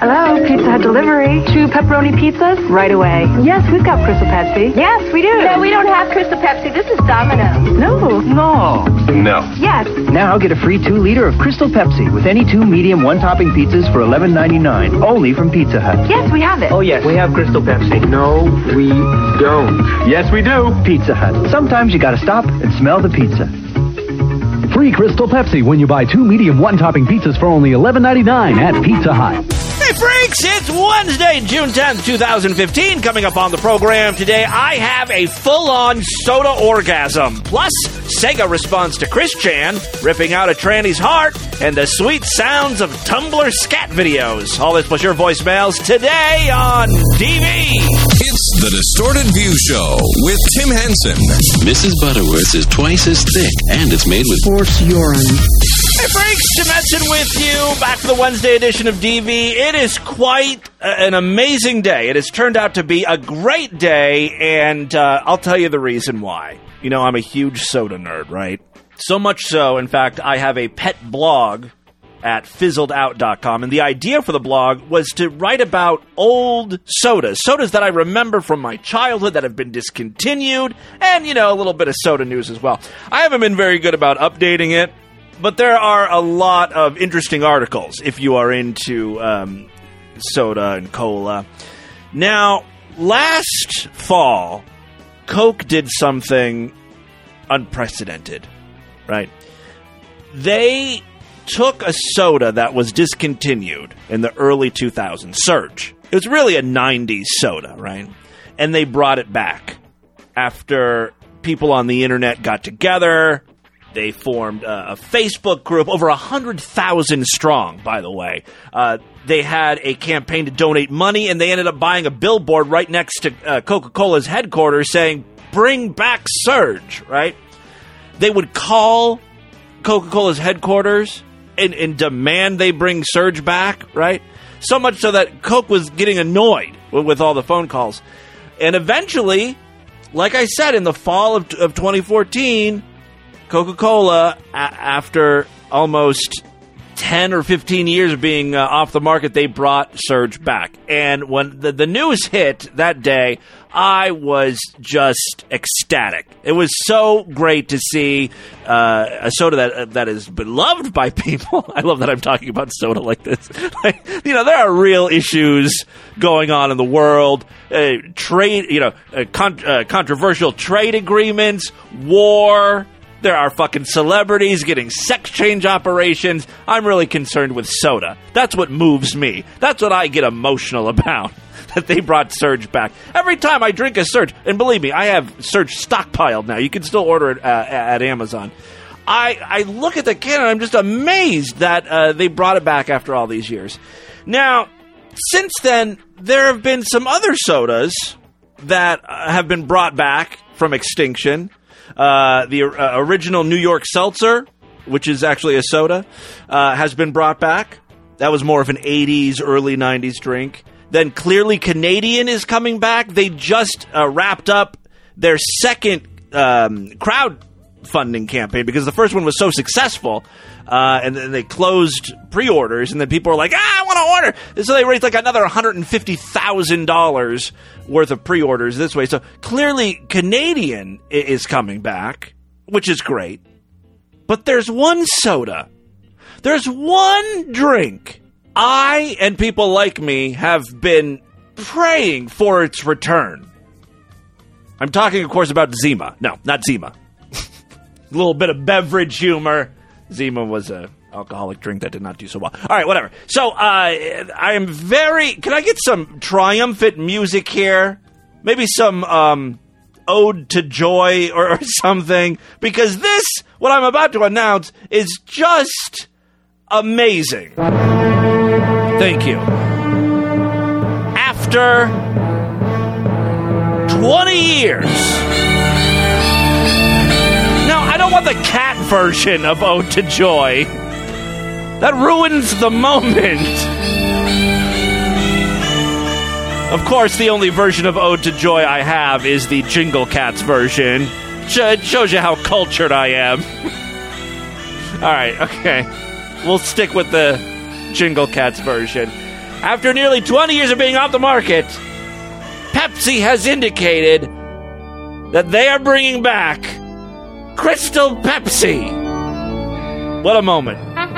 Hello, Pizza Hut delivery. 2 pepperoni pizzas right away. Yes, we've got Crystal Pepsi. Yes, we do. No, we don't have Crystal Pepsi. This is Domino's. No. No. Yes. Now get a free 2-liter of Crystal Pepsi with any 2 medium 1-topping pizzas for $11.99. Only from Pizza Hut. Yes, we have it. Oh, yes, we have Crystal Pepsi. No, we don't. Yes, we do. Pizza Hut. Sometimes you gotta stop and smell the pizza. Free Crystal Pepsi when you buy 2 medium 1-topping pizzas for only $11.99 at Pizza Hut. Hey, freaks! It's Wednesday, June 10th, 2015. Coming up on the program today, I have a full-on soda orgasm. Plus, Sega responds to Chris Chan, ripping out a tranny's heart, and the sweet sounds of Tumblr scat videos. All this plus your voicemails today on TV. It's the Distorted View Show with Tim Henson. Mrs. Butterworth is twice as thick, and it's made with horse urine. Hey, freaks! Tim Henson with you. Back to the Wednesday edition of DV. It is quite an amazing day. It has turned out to be a great day, and I'll tell you the reason why. You know, I'm a huge soda nerd, right? So much so, in fact, I have a pet blog at fizzledout.com, and the idea for the blog was to write about old sodas that I remember from my childhood that have been discontinued, and, you know, a little bit of soda news as well. I haven't been very good about updating it, but there are a lot of interesting articles if you are into soda and cola. Now, last fall, Coke did something unprecedented, right? They took a soda that was discontinued in the early 2000s, Surge. It was really a 90s soda, right? And they brought it back after people on the internet got together. They formed a Facebook group, over 100,000 strong, by the way. They had a campaign to donate money, and they ended up buying a billboard right next to Coca-Cola's headquarters saying, "Bring back Surge," right? They would call Coca-Cola's headquarters and demand they bring Surge back, right? So much so that Coke was getting annoyed with all the phone calls. And eventually, like I said, in the fall of 2014... Coca-Cola, after almost 10 or 15 years of being off the market, they brought Surge back. And when the news hit that day, I was just ecstatic. It was so great to see a soda that is beloved by people. I love that I'm talking about soda like this. You know, there are real issues going on in the world. Controversial trade agreements, war. There are fucking celebrities getting sex change operations. I'm really concerned with soda. That's what moves me. That's what I get emotional about, that they brought Surge back. Every time I drink a Surge, and believe me, I have Surge stockpiled now. You can still order it at Amazon. I look at the can and I'm just amazed that they brought it back after all these years. Now, since then, there have been some other sodas that have been brought back from extinction. The original New York Seltzer, which is actually a soda, has been brought back. That was more of an 80s, early 90s drink. Then Clearly Canadian is coming back. They just wrapped up their second crowdfunding campaign because the first one was so successful. And then they closed pre-orders, and then people were like, I want to order! And so they raised like another $150,000 worth of pre-orders this way. So Clearly Canadian is coming back, which is great. But there's one soda. There's one drink I and people like me have been praying for its return. I'm talking, of course, about Zima. No, not Zima. A little bit of beverage humor. Zima was an alcoholic drink that did not do so well. All right, whatever. So, I am very... Can I get some triumphant music here? Maybe some Ode to Joy or something? Because this, what I'm about to announce, is just amazing. Thank you. After 20 years... I don't want the cat version of Ode to Joy. That ruins the moment. Of course, the only version of Ode to Joy I have is the Jingle Cats version. It shows you how cultured I am. All right, okay. We'll stick with the Jingle Cats version. After nearly 20 years of being off the market, Pepsi has indicated that they are bringing back Crystal Pepsi. What a moment.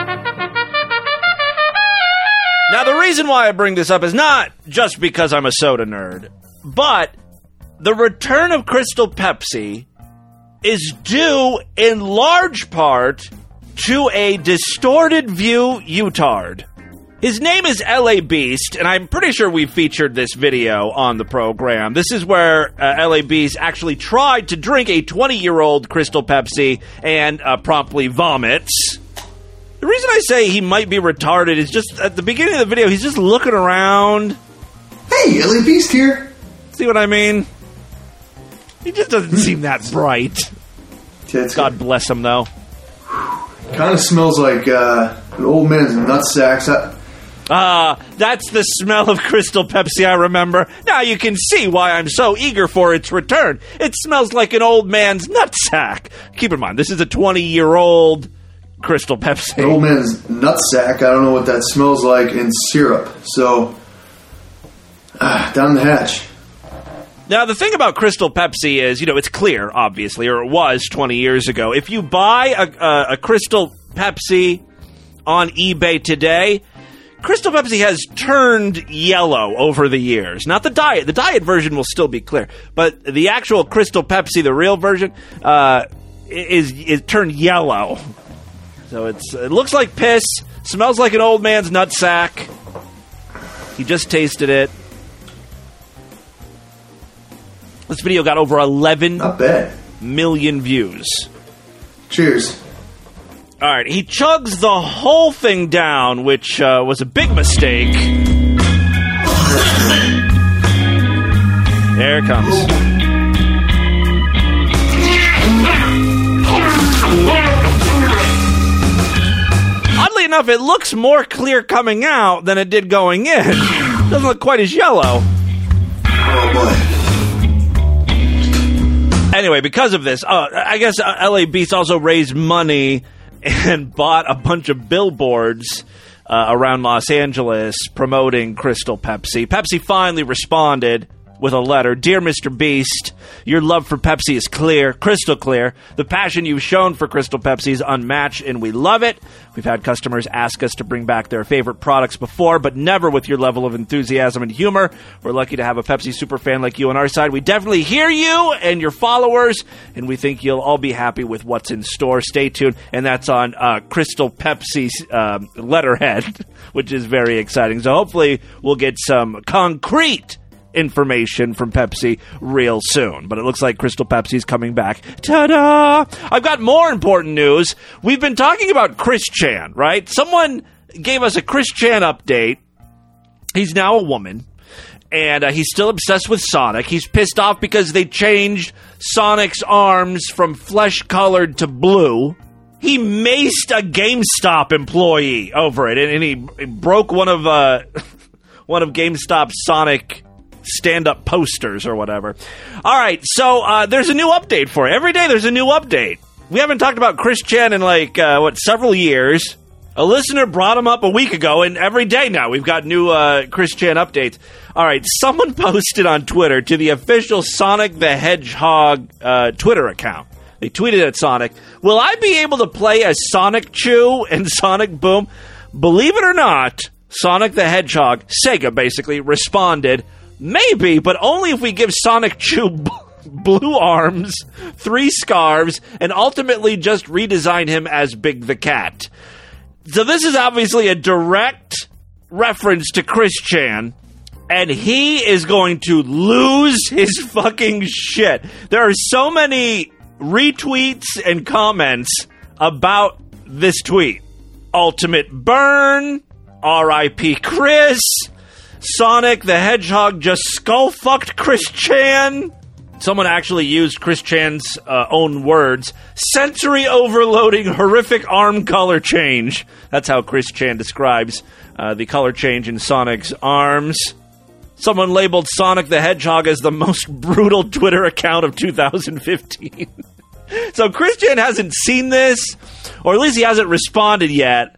Now, the reason why I bring this up is not just because I'm a soda nerd, but the return of Crystal Pepsi is due in large part to a distorted view utard. His name is L.A. Beast, and I'm pretty sure we've featured this video on the program. This is where L.A. Beast actually tried to drink a 20-year-old Crystal Pepsi and promptly vomits. The reason I say he might be retarded is just at the beginning of the video, he's just looking around. Hey, L.A. Beast here. See what I mean? He just doesn't seem that bright. God bless him, though. Kind of smells like an old man's nutsack. That's the smell of Crystal Pepsi I remember. Now you can see why I'm so eager for its return. It smells like an old man's nutsack. Keep in mind, this is a 20-year-old Crystal Pepsi. An old man's nutsack. I don't know what that smells like in syrup. So, down the hatch. Now, the thing about Crystal Pepsi is, it's clear, obviously, or it was 20 years ago. If you buy a Crystal Pepsi on eBay today, Crystal Pepsi has turned yellow over the years. Not the diet. The diet version will still be clear. But the actual Crystal Pepsi, the real version, is turned yellow. So it looks like piss, smells like an old man's nutsack. He just tasted it. This video got over 11 million views. Cheers. All right, he chugs the whole thing down, which was a big mistake. There it comes. Oddly enough, it looks more clear coming out than it did going in. Doesn't look quite as yellow. Oh, boy. Anyway, because of this, I guess L.A. Beast also raised money and bought a bunch of billboards around Los Angeles promoting Crystal Pepsi. Pepsi finally responded with a letter. Dear Mr. Beast, your love for Pepsi is clear, crystal clear. The passion you've shown for Crystal Pepsi is unmatched, and we love it. We've had customers ask us to bring back their favorite products before, but never with your level of enthusiasm and humor. We're lucky to have a Pepsi superfan like you on our side. We definitely hear you and your followers, and we think you'll all be happy with what's in store. Stay tuned. And that's on Crystal Pepsi's letterhead, which is very exciting. So hopefully we'll get some concrete information from Pepsi real soon. But it looks like Crystal Pepsi's coming back. Ta-da! I've got more important news. We've been talking about Chris Chan, right? Someone gave us a Chris Chan update. He's now a woman, and he's still obsessed with Sonic. He's pissed off because they changed Sonic's arms from flesh-colored to blue. He maced a GameStop employee over it, and he broke one of GameStop's Sonic stand-up posters or whatever. All right, so there's a new update for it. Every day there's a new update. We haven't talked about Chris Chan in several years. A listener brought him up a week ago, and every day now we've got new Chris Chan updates. All right, someone posted on Twitter to the official Sonic the Hedgehog Twitter account. They tweeted at Sonic, will I be able to play as Sonic Chew and Sonic Boom? Believe it or not, Sonic the Hedgehog, Sega basically, responded, maybe, but only if we give Sonic Chew blue arms, 3 scarves, and ultimately just redesign him as Big the Cat. So this is obviously a direct reference to Chris Chan, and he is going to lose his fucking shit. There are so many retweets and comments about this tweet. Ultimate burn, R.I.P. Chris, Sonic the Hedgehog just skull-fucked Chris Chan. Someone actually used Chris Chan's own words. Sensory overloading, horrific arm color change. That's how Chris Chan describes the color change in Sonic's arms. Someone labeled Sonic the Hedgehog as the most brutal Twitter account of 2015. So Chris Chan hasn't seen this, or at least he hasn't responded yet.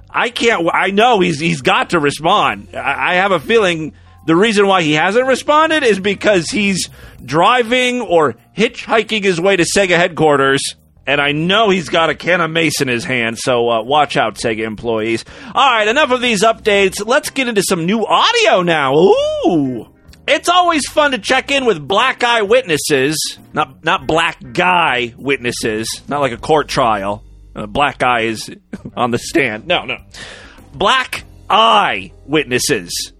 I know he's got to respond. I have a feeling the reason why he hasn't responded is because he's driving or hitchhiking his way to Sega headquarters, and I know he's got a can of mace in his hand, so watch out, Sega employees. All right, enough of these updates. Let's get into some new audio now. Ooh! It's always fun to check in with black eye witnesses. Not black guy witnesses. Not like a court trial. Black guy is on the stand. No. Black eye witnesses.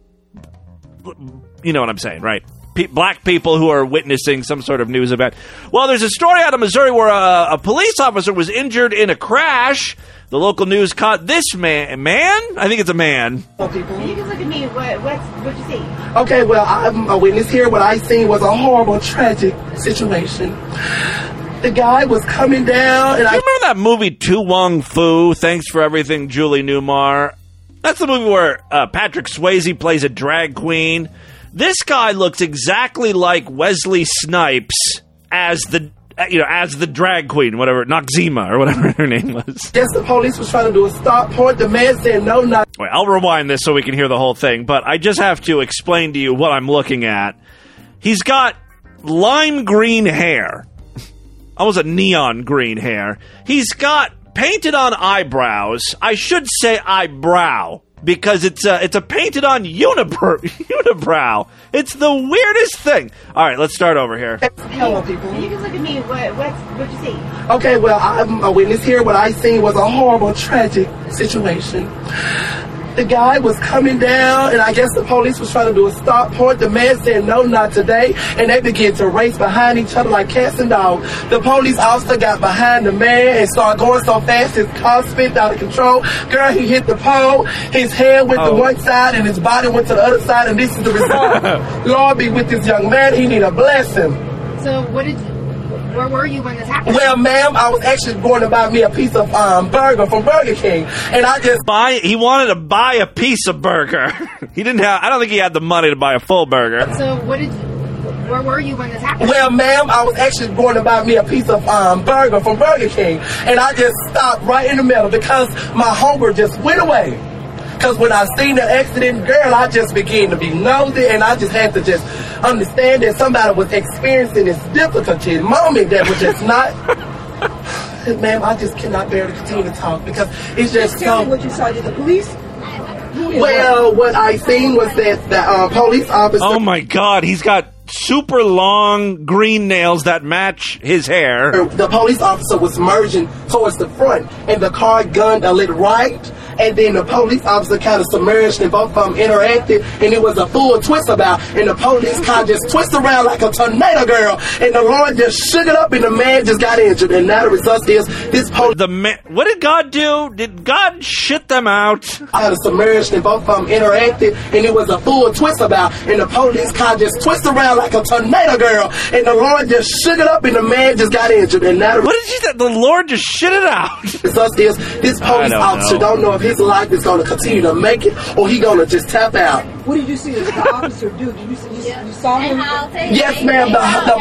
You know what I'm saying, right? Black people who are witnessing some sort of news event. Well, there's a story out of Missouri where a police officer was injured in a crash. The local news caught this man? I think it's a man. You can look at me. What you see? Okay, well, I'm a witness here. What I seen was a horrible, tragic situation. The guy was coming down, and remember that movie To Wong Fu? Thanks for Everything, Julie Newmar. That's the movie where Patrick Swayze plays a drag queen. This guy looks exactly like Wesley Snipes as the drag queen, whatever, Noxzema or whatever her name was. Yes, the police was trying to do a stop point. The man said no, not. Wait, I'll rewind this so we can hear the whole thing, but I just have to explain to you what I'm looking at. He's got lime green hair. Almost a neon green hair. He's got painted on eyebrows. I should say eyebrow, because it's a painted on unibrow. It's the weirdest thing. All right, let's start over here. Hello, people. You can look at me. What you see? Okay, well, I'm a witness here. What I seen was a horrible, tragic situation. The guy was coming down, and I guess the police was trying to do a stop point. The man said, no, not today, and they began to race behind each other like cats and dogs. The police officer got behind the man and started going so fast his car spit out of control. Girl, he hit the pole. His head went to one side, and his body went to the other side, and this is the result. Lord be with this young man. He need a blessing. So where were you when this happened? Well, ma'am, I was actually going to buy me a piece of burger from Burger King, and I just he wanted to buy a piece of burger. I don't think he had the money to buy a full burger. So where were you when this happened? Well, ma'am, I was actually going to buy me a piece of burger from BurgerKing, and I just stopped right in the middle because my hunger just went away. Because when I seen the accident, girl, I just began to be nosy, and I just had to just understand that somebody was experiencing this difficulty moment that was just not. Ma'am, I just cannot bear to continue to talk because it's just tell me what you saw. Did the police? Well, what I seen was that the police officer. Oh my God, he's got super long green nails that match his hair. The police officer was merging towards the front, and the car gunned a little right, and then the police officer kind of submerged, and both of them interacted, and it was a full twist about, and the police car just twisted around like a tornado, girl, and the Lord just shook it up, and the man just got injured, and now the result is this police. What did God do? Did God shit them out? Kind of submerged, and both of them interacted, and it was a full twist about, and the police car just twisted around like a tornado, girl, and the Lord just shook it up, and the man just got injured, and now what did you say? The Lord just shit it out. This police officer don't know if his life is going to continue to make it, or he going to just tap out. What did you see the officer do? Did you saw him? Yes, ma'am.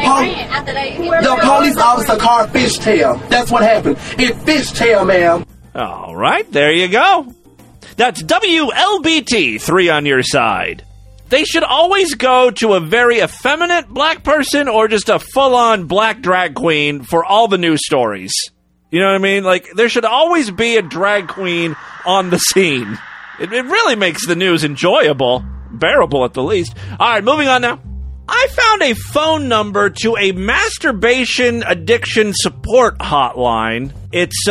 The police officer car fishtail. That's what happened. It fishtail, ma'am. All right, there you go. That's WLBT, 3 on your side. They should always go to a very effeminate black person or just a full-on black drag queen for all the news stories. You know what I mean? Like, there should always be a drag queen on the scene. It really makes the news enjoyable, bearable at the least. All right, moving on now. I found a phone number to a masturbation addiction support hotline. It's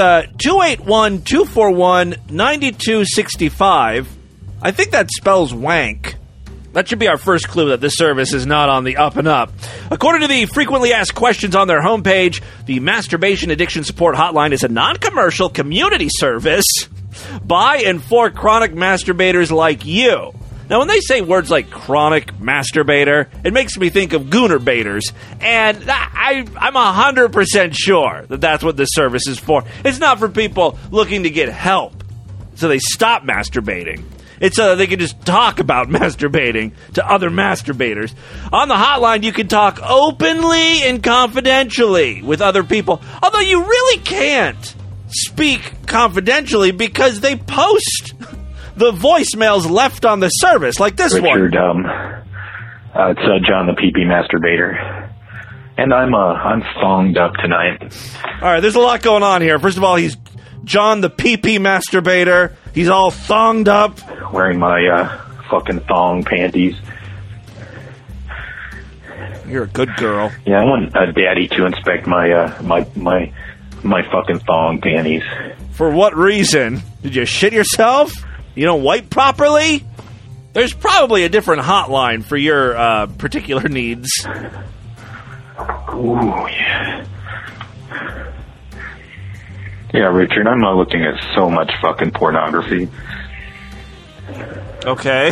281-241-9265. I think that spells wank. That should be our first clue that this service is not on the up and up. According to the frequently asked questions on their homepage, the Masturbation Addiction Support Hotline is a non-commercial community service by and for chronic masturbators like you. Now, when they say words like chronic masturbator, it makes me think of gooner baiters. And I'm 100% sure that that's what this service is for. It's not for people looking to get help, so they stop masturbating. It's so they can just talk about masturbating to other masturbators. On the hotline, you can talk openly and confidentially with other people, although you really can't speak confidentially because they post the voicemails left on the service, like this Richard, one. It's John the PP Masturbator. And I'm thonged up tonight. All right, there's a lot going on here. First of all, he's John the PP Masturbator. He's all thonged up. Wearing my fucking thong panties. You're a good girl. Yeah, I want Daddy to inspect my my fucking thong panties. For what reason? Did you shit yourself? You don't wipe properly? There's probably a different hotline for your particular needs. Ooh, yeah. Yeah, Richard, I'm not looking at so much fucking pornography. Okay.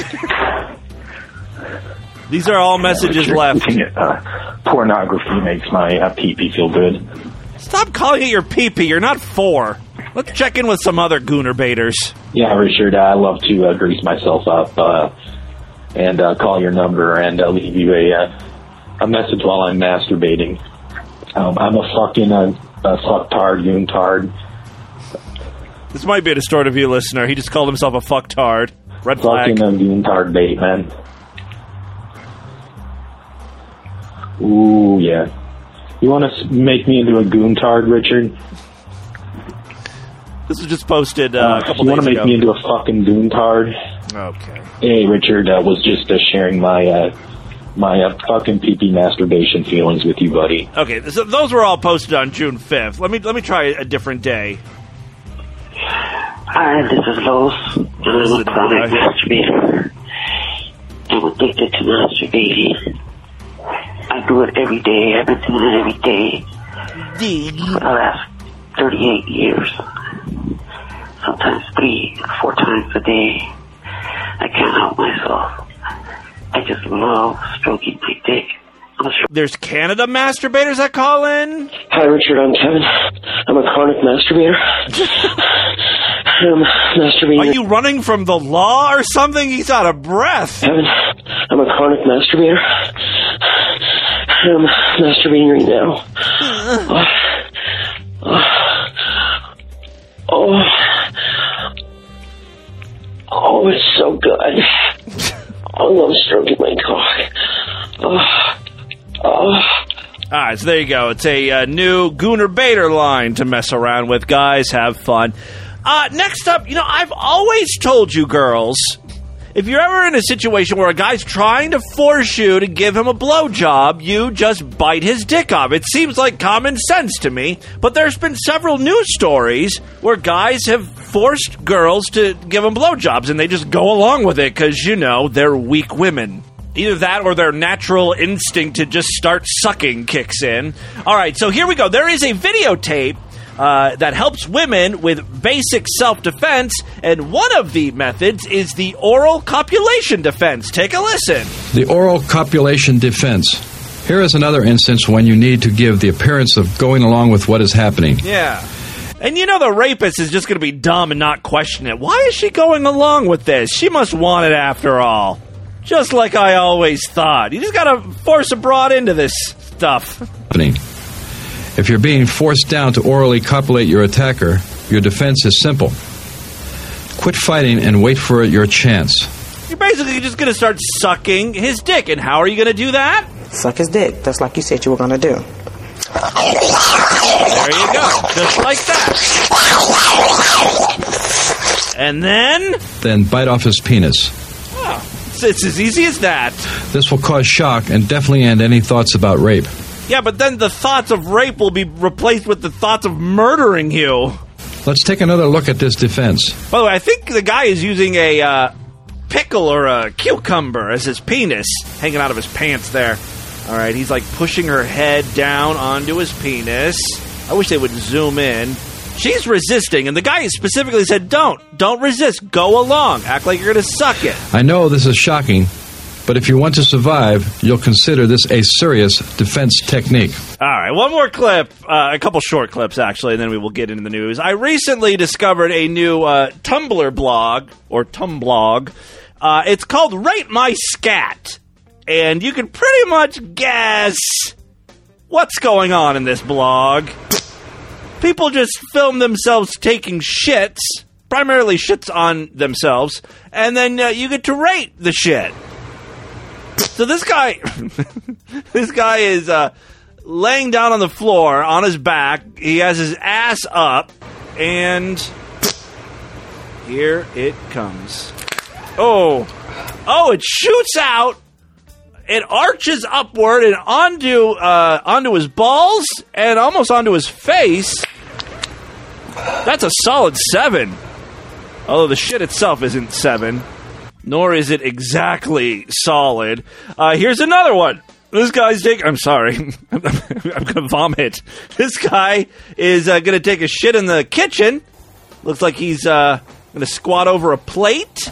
These are all messages left. Pornography makes my pee-pee feel good. Stop calling it your pee-pee. You're not 4. Let's check in with some other gooner baiters. Yeah, Richard, I love to grease myself up and call your number and leave you a message while I'm masturbating. I'm a fucking fucktard, goontard. This might be a distorted view listener. He just called himself a fucktard. Red flag. Fucking goontard bait, man. Ooh, yeah. You want to make me into a goontard, Richard? This was just posted a couple days ago. You want to make me into a fucking goontard? Okay. Hey, Richard, was just sharing my fucking pee-pee masturbation feelings with you, buddy. Okay, so those were all posted on June 5th. Let me try a different day. Hi, this is Los. I'm a chronic masturbator. I'm addicted to masturbating. I do it every day. I've been doing it every day for the last 38 years. Sometimes 3 or 4 times a day. I can't help myself. I just love stroking my dick. There's Canada masturbators that call in? Hi, Richard. I'm Kevin. I'm a chronic masturbator. I'm masturbating. Are you running from the law or something? He's out of breath. Kevin, I'm a chronic masturbator. I'm masturbating right now. Oh, it's so good. I love stroking my cock. All right, so there you go. It's a new Gooner Baiter line to mess around with. Guys, have fun. Next up, I've always told you girls, if you're ever in a situation where a guy's trying to force you to give him a blowjob, you just bite his dick off. It seems like common sense to me, but there's been several news stories where guys have forced girls to give them blowjobs, and they just go along with it because, they're weak women. Either that or their natural instinct to just start sucking kicks in. All right, so here we go. There is a videotape that helps women with basic self-defense, and one of the methods is the oral copulation defense. Take a listen. The oral copulation defense. Here is another instance when you need to give the appearance of going along with what is happening. Yeah. And the rapist is just going to be dumb and not question it. Why is she going along with this? She must want it after all. Just like I always thought. You just got to force a broad into this stuff. If you're being forced down to orally copulate your attacker, your defense is simple. Quit fighting and wait for your chance. You're basically just going to start sucking his dick. And how are you going to do that? Suck his dick, just like you said you were going to do. There you go. Just like that. And then? Then bite off his penis. Oh, it's as easy as that. This will cause shock and definitely end any thoughts about rape. Yeah, but then the thoughts of rape will be replaced with the thoughts of murdering you. Let's take another look at this defense. By the way, I think the guy is using a pickle or a cucumber as his penis hanging out of his pants there. All right, he's like pushing her head down onto his penis. I wish they would zoom in. She's resisting, and the guy specifically said, don't resist. Go along. Act like you're going to suck it. I know this is shocking, but if you want to survive, you'll consider this a serious defense technique. All right, one more clip, a couple short clips, actually, and then we will get into the news. I recently discovered a new Tumblr blog, or Tumblog. It's called Rate My Scat, and you can pretty much guess what's going on in this blog. people just film themselves taking shits, primarily shits on themselves, and then you get to rate the shit. So this guy is laying down on the floor on his back. He has his ass up, and here it comes. Oh, it shoots out. It arches upward and onto his balls and almost onto his face. That's a solid 7. Although the shit itself isn't 7, nor is it exactly solid. Here's another one. This guy's I'm sorry. I'm going to vomit. This guy is going to take a shit in the kitchen. Looks like he's going to squat over a plate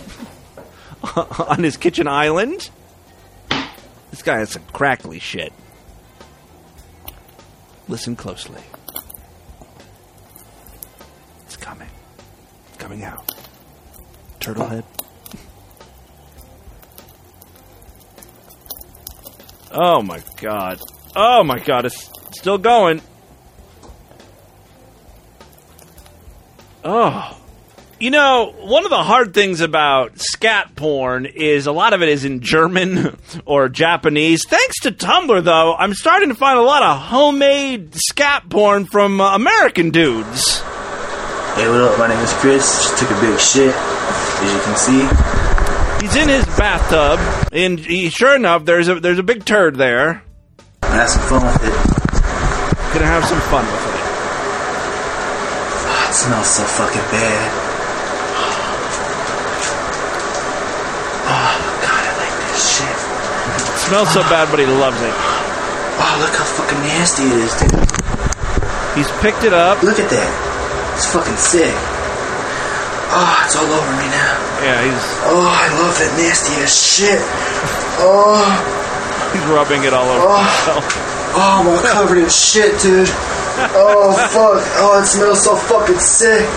on his kitchen island. This guy has some crackly shit. Listen closely. It's coming. It's coming out. Turtlehead. Oh my god. Oh my god, it's still going. Oh. You know, one of the hard things about scat porn is a lot of it is in German or Japanese. Thanks to Tumblr, though, I'm starting to find a lot of homemade scat porn from American dudes. Hey, what up? My name is Chris. Just took a big shit, as you can see. He's in his bathtub, and sure enough, there's a big turd there. Have some fun with it. Gonna have some fun with it. Oh, it smells so fucking bad. Oh, God, I like this shit. It smells so bad, but he loves it. Oh, look how fucking nasty it is, dude. He's picked it up. Look at that. It's fucking sick. Oh, it's all over me now. Yeah, Oh, I love that nasty ass shit. Oh. He's rubbing it all over himself. Oh, I'm all covered in shit, dude. Oh, fuck. Oh, it smells so fucking sick.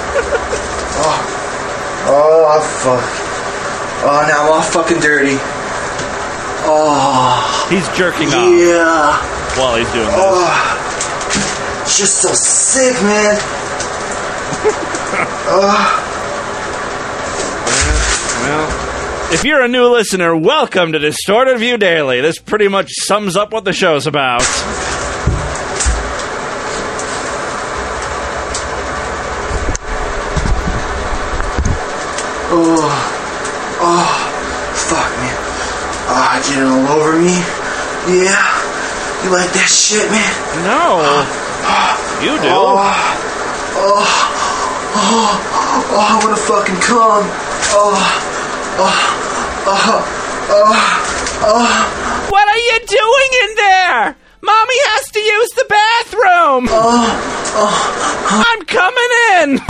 Oh, fuck. Oh, now I'm all fucking dirty. Oh. He's jerking off. Yeah. While he's doing this. Oh. It's just so sick, man. Well, if you're a new listener, welcome to Distorted View Daily. This pretty much sums up what the show's about. Oh, fuck, man. Oh, get it all over me. Yeah. You like that shit, man? No. You do. I wanna fucking come. What are you doing in there? Mommy has to use the bathroom. I'm coming in.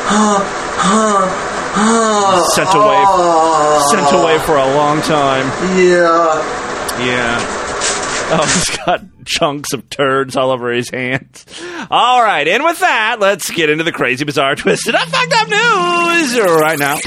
Sent away for a long time. Yeah. Oh, he's got chunks of turds all over his hands. All right, and with that, let's get into the crazy, bizarre, twisted up, fucked up news right now.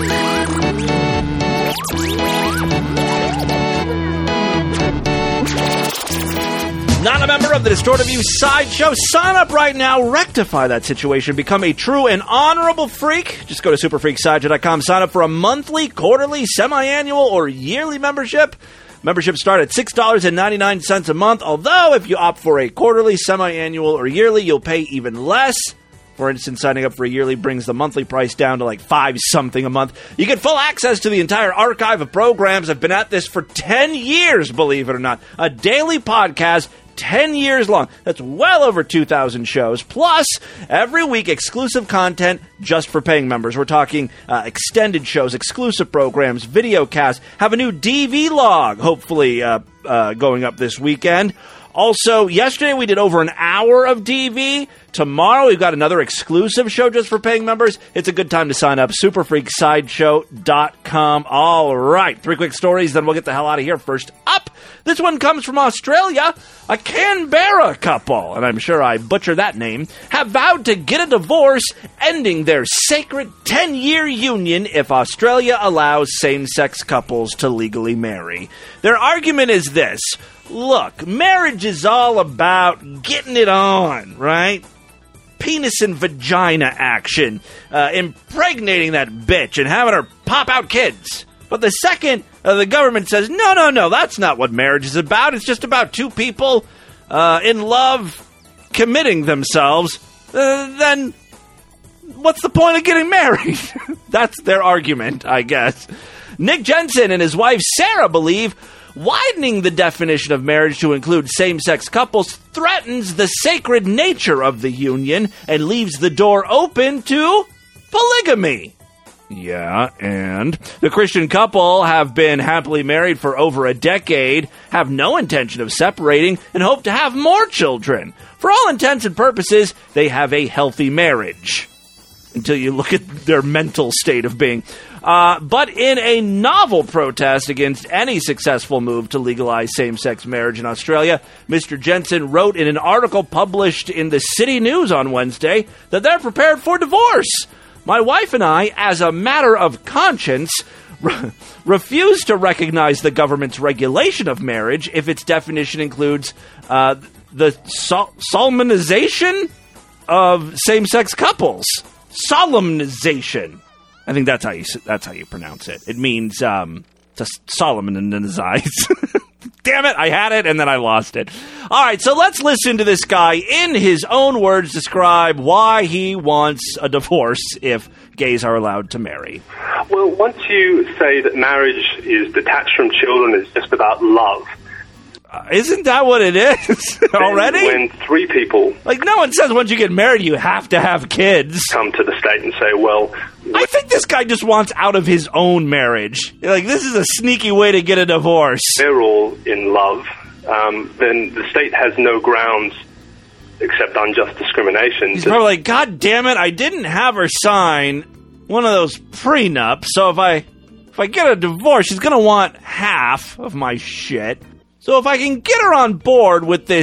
Not a member of the Distorted View Sideshow? Sign up right now. Rectify that situation. Become a true and honorable freak. Just go to superfreaksideshow.com. Sign up for a monthly, quarterly, semi-annual, or yearly membership. Memberships start at $6.99 a month, although if you opt for a quarterly, semi-annual, or yearly, you'll pay even less. For instance, signing up for a yearly brings the monthly price down to like $5-something a month. You get full access to the entire archive of programs. I've been at this for 10 years, believe it or not. A daily podcast, 10 years long. That's well over 2,000 shows. Plus, every week, exclusive content just for paying members. We're talking extended shows, exclusive programs, video casts. Have a new DV log, hopefully going up this weekend. Also, yesterday we did over an hour of DV. Tomorrow we've got another exclusive show just for paying members. It's a good time to sign up. Superfreaksideshow.com. All right, 3 quick stories, then we'll get the hell out of here. First up, this one comes from Australia. A Canberra couple, and I'm sure I butchered that name, have vowed to get a divorce, ending their sacred 10-year union if Australia allows same-sex couples to legally marry. Their argument is this. Look, marriage is all about getting it on, right? penis and vagina action, impregnating that bitch and having her pop out kids. But the second the government says, no, that's not what marriage is about. It's just about two people in love committing themselves, then what's the point of getting married? That's their argument, I guess. Nick Jensen and his wife Sarah believe widening the definition of marriage to include same-sex couples threatens the sacred nature of the union and leaves the door open to polygamy. Yeah, and the Christian couple have been happily married for over a decade, have no intention of separating, and hope to have more children. For all intents and purposes, they have a healthy marriage. Until you look at their mental state of being. But in a novel protest against any successful move to legalize same-sex marriage in Australia, Mr. Jensen wrote in an article published in the City News on Wednesday that they're prepared for divorce. My wife and I, as a matter of conscience, refuse to recognize the government's regulation of marriage if its definition includes the solemnization of same-sex couples. Solemnization. I think that's how you pronounce it. It means to solemnize. Damn it, I had it and then I lost it. All right, so let's listen to this guy in his own words describe why he wants a divorce if gays are allowed to marry. Well, once you say that marriage is detached from children, it's just about love. Isn't that what it is already? When three people... Like, no one says once you get married you have to have kids. ...come to the state and say, well... I think this guy just wants out of his own marriage. Like, this is a sneaky way to get a divorce. They're all in love. Then the state has no grounds except unjust discrimination. He's probably like, God damn it, I didn't have her sign one of those prenups, so if I get a divorce, she's going to want half of my shit. So if I can get her on board with this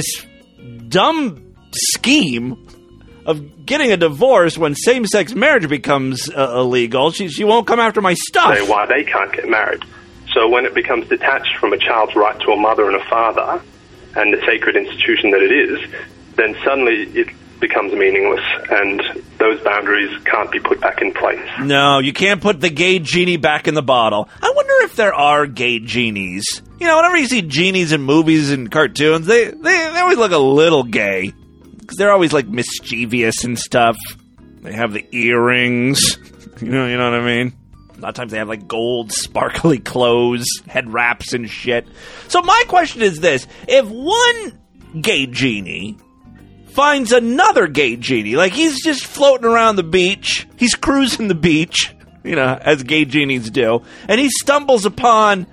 dumb scheme of getting a divorce when same-sex marriage becomes illegal, she won't come after my stuff. Say why they can't get married. So when it becomes detached from a child's right to a mother and a father and the sacred institution that it is, then suddenly it becomes meaningless and those boundaries can't be put back in place. No, you can't put the gay genie back in the bottle. I wonder if there are gay genies. You know, whenever you see genies in movies and cartoons, they always look a little gay. Because they're always, like, mischievous and stuff. They have the earrings. You know what I mean? A lot of times they have, like, gold, sparkly clothes, head wraps and shit. So my question is this. If one gay genie finds another gay genie, like, he's just floating around the beach, he's cruising the beach, you know, as gay genies do, and he stumbles upon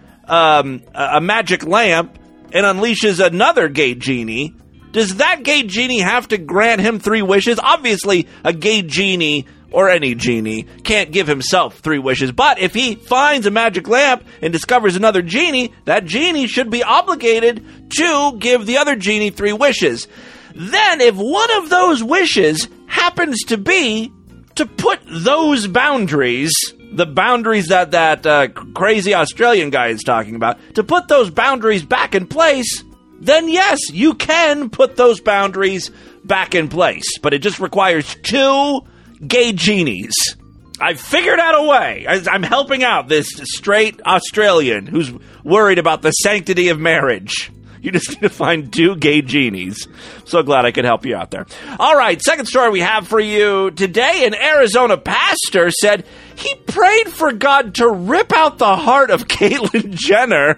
a magic lamp and unleashes another gay genie, does that gay genie have to grant him 3 wishes? Obviously, a gay genie, or any genie, can't give himself 3 wishes. But if he finds a magic lamp and discovers another genie, that genie should be obligated to give the other genie 3 wishes. Then, if one of those wishes happens to be to put those boundaries, the boundaries that crazy Australian guy is talking about, to put those boundaries back in place, then yes, you can put those boundaries back in place. But it just requires 2 gay genies. I've figured out a way. I'm helping out this straight Australian who's worried about the sanctity of marriage. You just need to find 2 gay genies. So glad I could help you out there. All right, second story we have for you today. An Arizona pastor said he prayed for God to rip out the heart of Caitlyn Jenner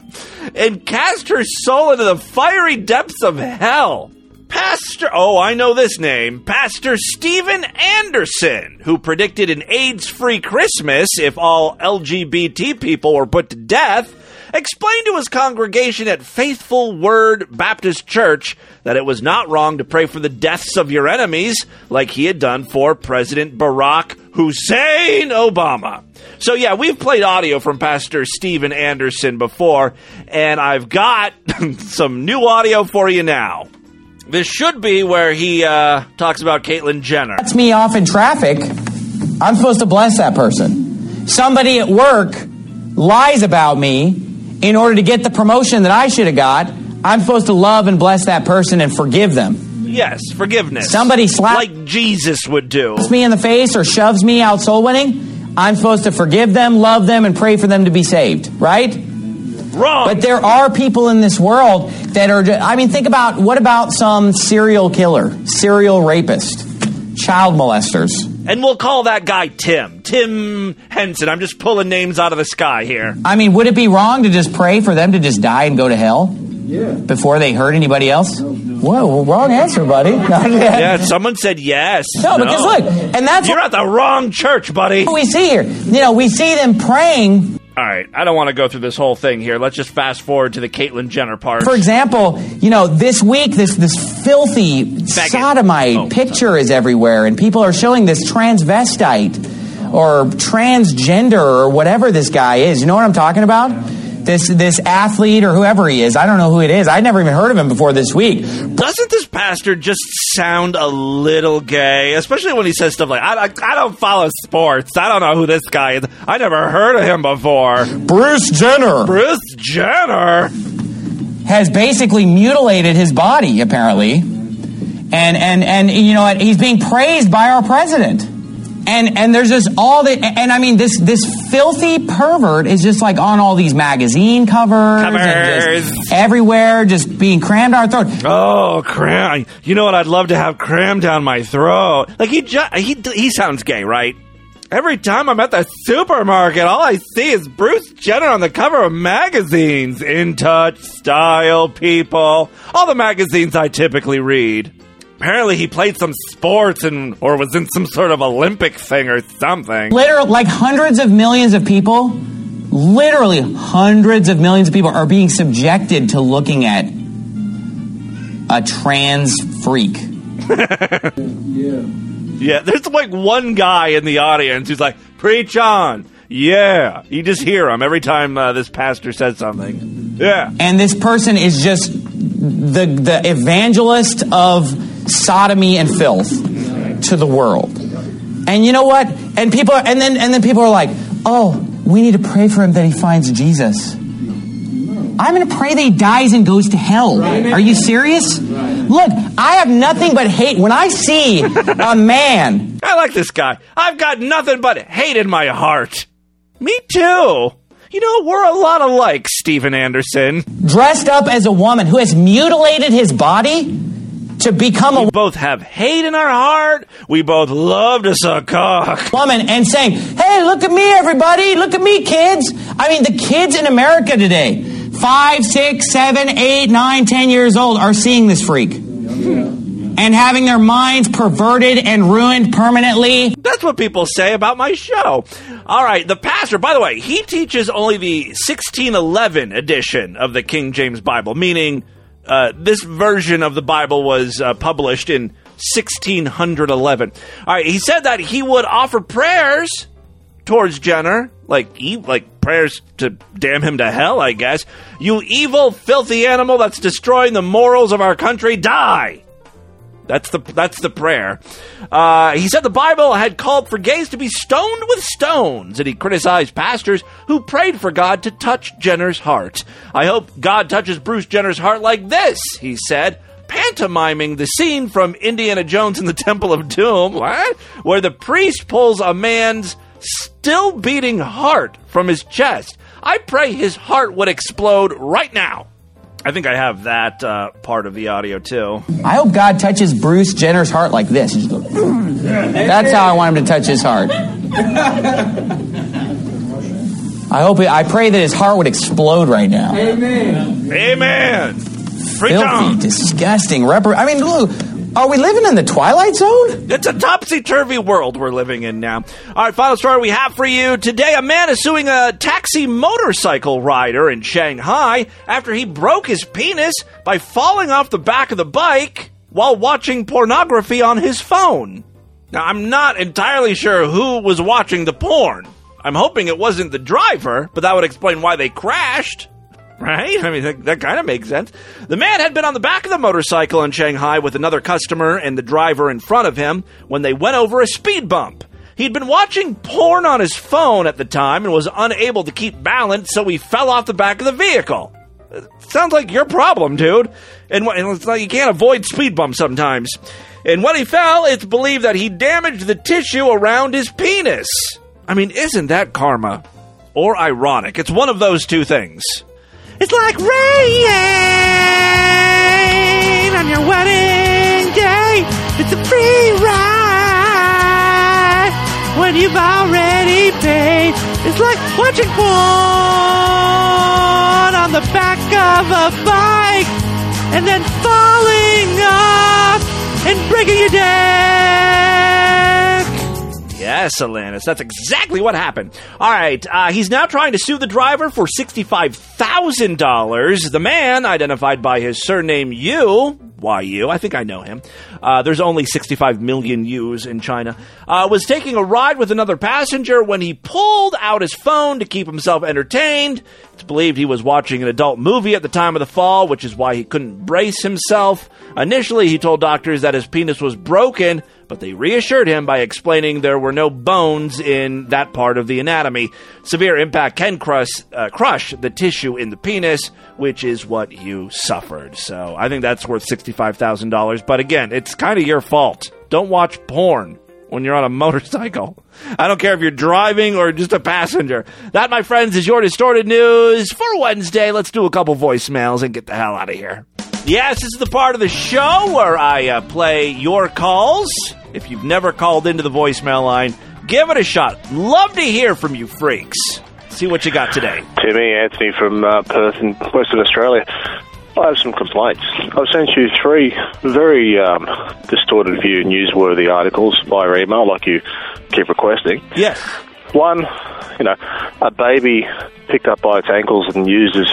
and cast her soul into the fiery depths of hell. I know this name. Pastor Steven Anderson, who predicted an AIDS-free Christmas if all LGBT people were put to death, explained to his congregation at Faithful Word Baptist Church that it was not wrong to pray for the deaths of your enemies like he had done for President Barack Hussein Obama. So yeah, we've played audio from Pastor Steven Anderson before, and I've got some new audio for you now. This should be where he talks about Caitlyn Jenner. Cuts me off in traffic, I'm supposed to bless that person. Somebody at work lies about me in order to get the promotion that I should have got. I'm supposed to love and bless that person and forgive them. Yes, forgiveness. Somebody slaps like Jesus would do. Me in the face or shoves me out soul winning, I'm supposed to forgive them, love them, and pray for them to be saved, right? Wrong. But there are people in this world that are, think about, what about some serial killer, serial rapist, child molesters? And we'll call that guy Tim Henson. I'm just pulling names out of the sky here. Would it be wrong to just pray for them to just die and go to hell? Yeah. Before they hurt anybody else? Whoa, wrong answer, buddy. Yeah, someone said yes. No, because look, and that's you're at the wrong church, buddy. What we see here. We see them praying. All right, I don't want to go through this whole thing here. Let's just fast forward to the Caitlyn Jenner part. For example, this week, this filthy sodomite picture is everywhere, and people are showing this transvestite or transgender or whatever this guy is. You know what I'm talking about? This athlete or whoever he is. I don't know who it is. I'd never even heard of him before this week. Doesn't this pastor just sound a little gay? Especially when he says stuff like, I don't follow sports. I don't know who this guy is. I never heard of him before. Bruce Jenner has basically mutilated his body, apparently. And you know what? He's being praised by our president. And there's just all the, this filthy pervert is just like on all these magazine covers. And just everywhere, just being crammed down our throat. Oh, cram! You know what? I'd love to have crammed down my throat. Like he sounds gay, right? Every time I'm at the supermarket, all I see is Bruce Jenner on the cover of magazines. In Touch, Style, People, all the magazines I typically read. Apparently he played some sports or was in some sort of Olympic thing or something. Literally, like hundreds of millions of people are being subjected to looking at a trans freak. Yeah, there's like one guy in the audience who's like, preach on. Yeah. You just hear him every time this pastor says something. Yeah. And this person is just the evangelist of sodomy and filth to the world. And you know what? And people are, and then people are like, oh, we need to pray for him that he finds Jesus. I'm going to pray that he dies and goes to hell. Are you serious? Look, I have nothing but hate. When I see a man... I like this guy. I've got nothing but hate in my heart. Me too. You know, we're a lot alike, Steven Anderson. Dressed up as a woman who has mutilated his body to become we both have hate in our heart. We both love to suck cock. Woman and saying, hey, look at me, everybody. Look at me, kids. The kids in America today, 5, 6, 7, 8, 9, 10 years old are seeing this freak. And having their minds perverted and ruined permanently. That's what people say about my show. All right, the pastor, by the way, he teaches only the 1611 edition of the King James Bible, meaning this version of the Bible was published in 1611. All right, he said that he would offer prayers towards Jenner, like prayers to damn him to hell, I guess. You evil, filthy animal that's destroying the morals of our country, die! That's the prayer. He said the Bible had called for gays to be stoned with stones, and he criticized pastors who prayed for God to touch Jenner's heart. I hope God touches Bruce Jenner's heart like this, he said, pantomiming the scene from Indiana Jones and the Temple of Doom, where the priest pulls a man's still beating heart from his chest. I pray his heart would explode right now. I think I have that part of the audio, too. I hope God touches Bruce Jenner's heart like this. That's how I want him to touch his heart. I pray that his heart would explode right now. Amen. Amen. Filthy, disgusting. Look, are we living in the Twilight Zone? It's a topsy-turvy world we're living in now. All right, final story we have for you. Today, a man is suing a taxi motorcycle rider in Shanghai after he broke his penis by falling off the back of the bike while watching pornography on his phone. Now, I'm not entirely sure who was watching the porn. I'm hoping it wasn't the driver, but that would explain why they crashed. Right? That kind of makes sense. The man had been on the back of the motorcycle in Shanghai with another customer and the driver in front of him when they went over a speed bump. He'd been watching porn on his phone at the time and was unable to keep balance, so he fell off the back of the vehicle. Sounds like your problem, dude. And it's like you can't avoid speed bumps sometimes. And when he fell, it's believed that he damaged the tissue around his penis. I mean, isn't that karma? Or ironic? It's one of those two things. It's like rain on your wedding day. It's a free ride when you've already paid. It's like watching porn on the back of a bike and then falling off and breaking your neck. Yes, Alanis, that's exactly what happened. All right, he's now trying to sue the driver for $65,000. The man, identified by his surname Yu, I think I know him. There's only 65 million Yus in China. Was taking a ride with another passenger when he pulled out his phone to keep himself entertained. It's believed he was watching an adult movie at the time of the fall, which is why he couldn't brace himself. Initially, he told doctors that his penis was broken, but they reassured him by explaining there were no bones in that part of the anatomy. Severe impact can crush the tissue in the penis, which is what you suffered. So I think that's worth $65,000. But again, it's kind of your fault. Don't watch porn when you're on a motorcycle. I don't care if you're driving or just a passenger. That, my friends, is your Distorted News for Wednesday. Let's do a couple voicemails and get the hell out of here. Yes, this is the part of the show where I play your calls. If you've never called into the voicemail line, give it a shot. Love to hear from you freaks. See what you got today. Timmy, Anthony from Perth in Western Australia. I have some complaints. I've sent you 3 very distorted view newsworthy articles via email, like you keep requesting. Yes. One, a baby picked up by its ankles and used as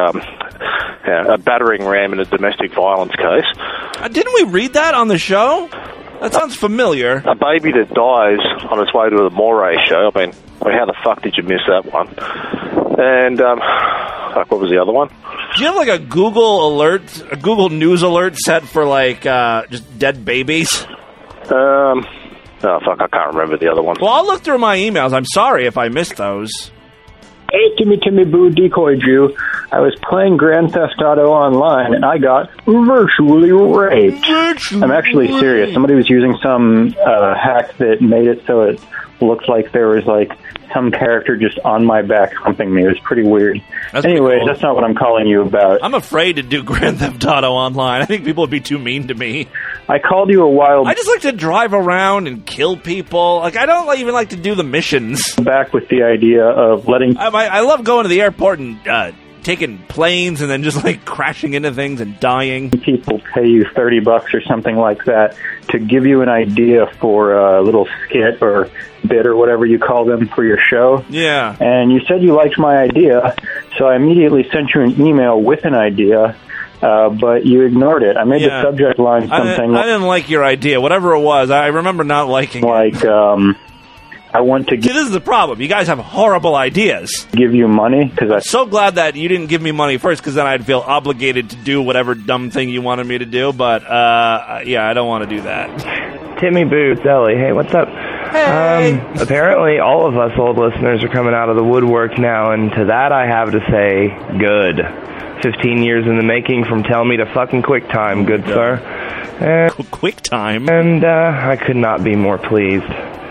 a battering ram in a domestic violence case. Didn't we read that on the show? That sounds familiar. A baby that dies on its way to the Moray show. I mean, how the fuck did you miss that one? And, what was the other one? Do you have like a Google News alert set for just dead babies? Oh, fuck, I can't remember the other one. Well, I'll look through my emails. I'm sorry if I missed those. Hey, Timmy Boo, Decoy Jew. I was playing Grand Theft Auto online, and I got virtually raped. I'm actually serious. Somebody was using some hack that made it so it looked like there was, some character just on my back humping me. It was pretty weird. Anyway, cool. That's not what I'm calling you about. I'm afraid to do Grand Theft Auto online. I think people would be too mean to me. I called you a while... I just like to drive around and kill people. I don't even like to do the missions. Back with the idea of letting... I love going to the airport and taking planes and then just crashing into things and dying. People pay you $30 or something like that to give you an idea for a little skit or bit or whatever you call them for your show. Yeah. And you said you liked my idea, so I immediately sent you an email with an idea, but you ignored it. I made the subject line something... I didn't like your idea, whatever it was. I remember not liking it. I want to... See, this is the problem. You guys have horrible ideas. Give you money? I'm so glad that you didn't give me money first, because then I'd feel obligated to do whatever dumb thing you wanted me to do, but, I don't want to do that. Timmy Boo, Ellie. Hey, what's up? Hey. Apparently all of us old listeners are coming out of the woodwork now, and to that I have to say, good. 15 years in the making from Tell Me to fucking QuickTime, good sir. QuickTime? And I could not be more pleased.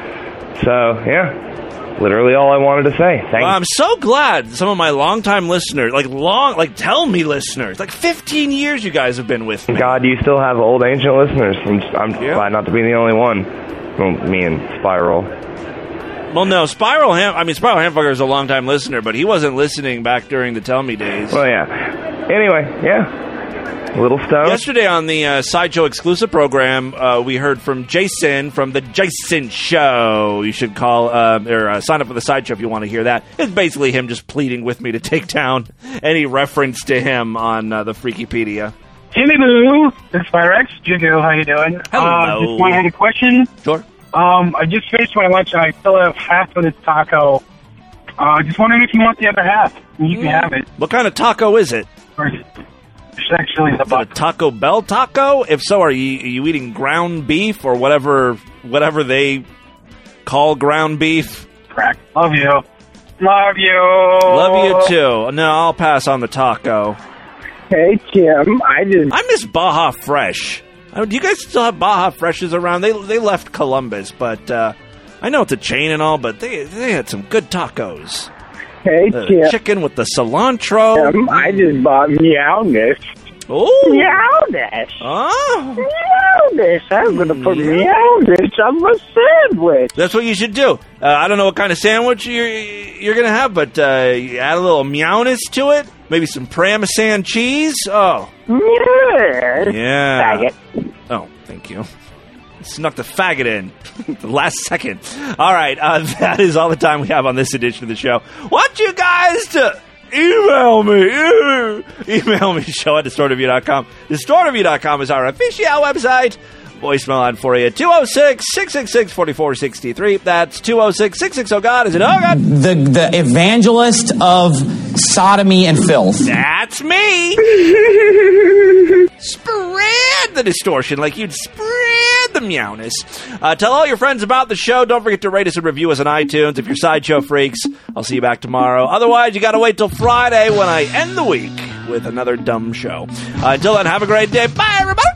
So, yeah, literally all I wanted to say. Thanks. Well, I'm so glad some of my longtime listeners, Tell Me listeners, 15 years you guys have been with me. God, you still have old ancient listeners. I'm glad not to be the only one. Well, me and Spiral. Well, no, Spiral Hamfucker is a longtime listener, but he wasn't listening back during the Tell Me days. Well, yeah. Anyway, yeah. Little Stone. Yesterday on the Sideshow exclusive program, we heard from Jason from the Jason Show. You should call or sign up for the Sideshow if you want to hear that. It's basically him just pleading with me to take down any reference to him on the Freakypedia. Jimmy Boo, this is Pyrex. Jiggo, how you doing? Hello. Just want to have a question. Sure. I just finished my lunch and I still have half of this taco. Just wondering if you want the other half. You can have it. What kind of taco is it? It's actually the Is it a Taco Bell taco? If so, are you eating ground beef or whatever they call ground beef? Correct. Love you. Love you. Love you too. No, I'll pass on the taco. Hey, Tim. I miss Baja Fresh. Do you guys still have Baja Freshes around? They left Columbus, but I know it's a chain and all, but they had some good tacos. Hey, Tim. Chicken with the cilantro. I just bought Meowness. Oh. Meowness. Oh. Meowness. I'm going to put Meowness on my sandwich. That's what you should do. I don't know what kind of sandwich you're going to have, but you add a little Meowness to it. Maybe some Parmesan cheese. Oh. Yeah. Faggot. Oh, thank you. Snuck the faggot in the last second. All right, that is all the time we have on this edition of the show. Want you guys to email me. Email me, show@distortedview.com. Distortedview.com is our official website. Voicemail line for you, 206-666-4463. That's 206-660-GOD. Is it oh God? The evangelist of sodomy and filth. That's me. Spread the distortion like you'd spread the meowness. Tell all your friends about the show. Don't forget to rate us and review us on iTunes. If you're Sideshow freaks, I'll see you back tomorrow. Otherwise, you got to wait till Friday when I end the week with another dumb show. Until then, have a great day. Bye, everybody.